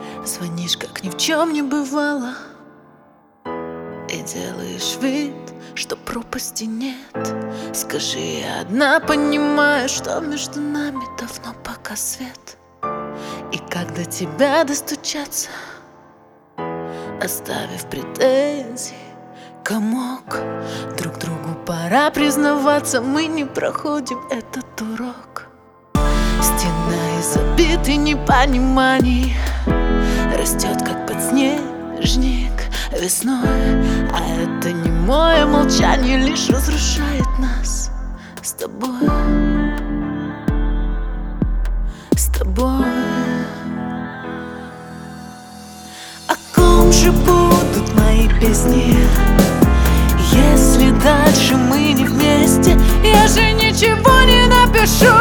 Звонишь, как ни в чем не бывало, и делаешь вид, что пропасти нет. Скажи, я одна понимаю, что между нами давно пока свет. И как до тебя достучаться, оставив претензии комок? Друг другу пора признаваться, мы не проходим этот урок. Стена из обид и непониманий растет, как подснежник весной. А это немое молчание лишь разрушает нас с тобой. С тобой. О ком же будут мои песни, если дальше мы не вместе? Я же ничего не напишу.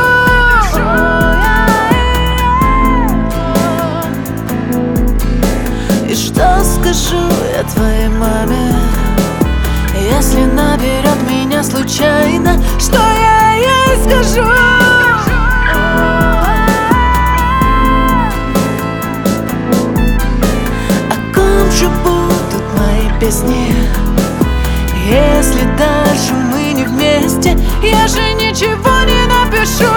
И что скажу я твоей маме, если наберет меня случайно? Что я ей скажу? О ком же будут мои песни, если дальше мы не вместе? Я же ничего не напишу.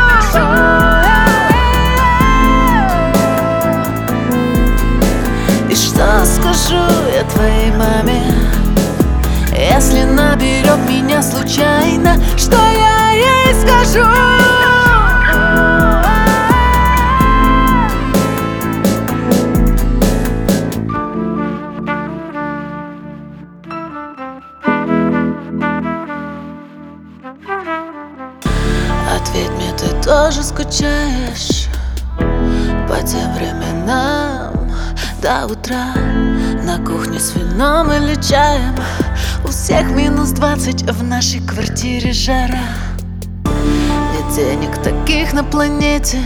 И что скажу я твоей маме, если наберет меня случайно? Что я ей скажу? Ответь мне, ты тоже скучаешь по тем временам до утра на кухне с вином или чаем? У всех -20, в нашей квартире жара. Нет денег таких на планете,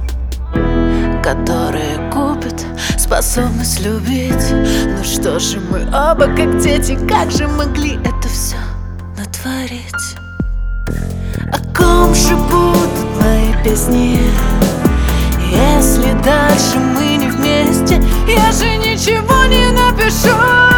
которые купят способность любить. Ну что же, мы оба как дети, как же могли это все натворить? О ком же будут мои песни, если дальше мы не вместе? Я же ничего не напишу.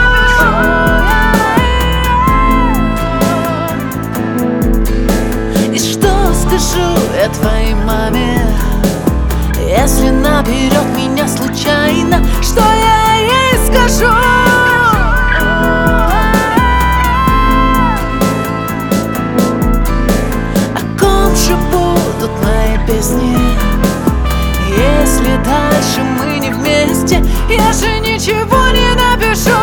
И что скажу я твоей маме, если наберет меня случайно? Что я ей скажу? О ком же будут мои песни, если дальше мы не вместе? Я же ничего не напишу.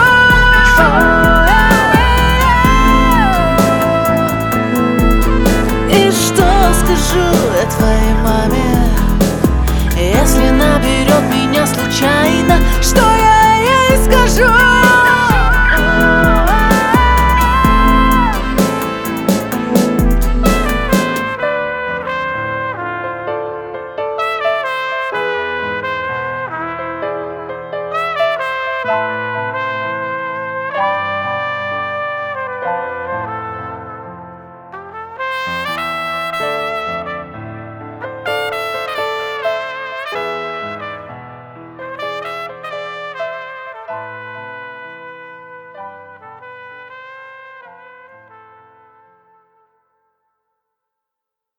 И что скажу я твоей маме, если наберет меня случайно? Что